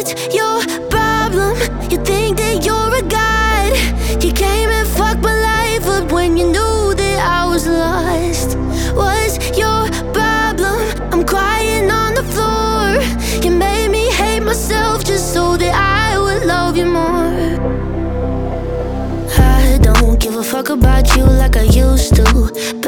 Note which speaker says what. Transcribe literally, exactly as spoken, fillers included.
Speaker 1: What's your problem? You think that you're a god. You came and fucked my life up when you knew that I was lost. What's your problem? I'm crying on the floor. You made me hate myself just so that I would love you more. I don't give a fuck about you like I used to.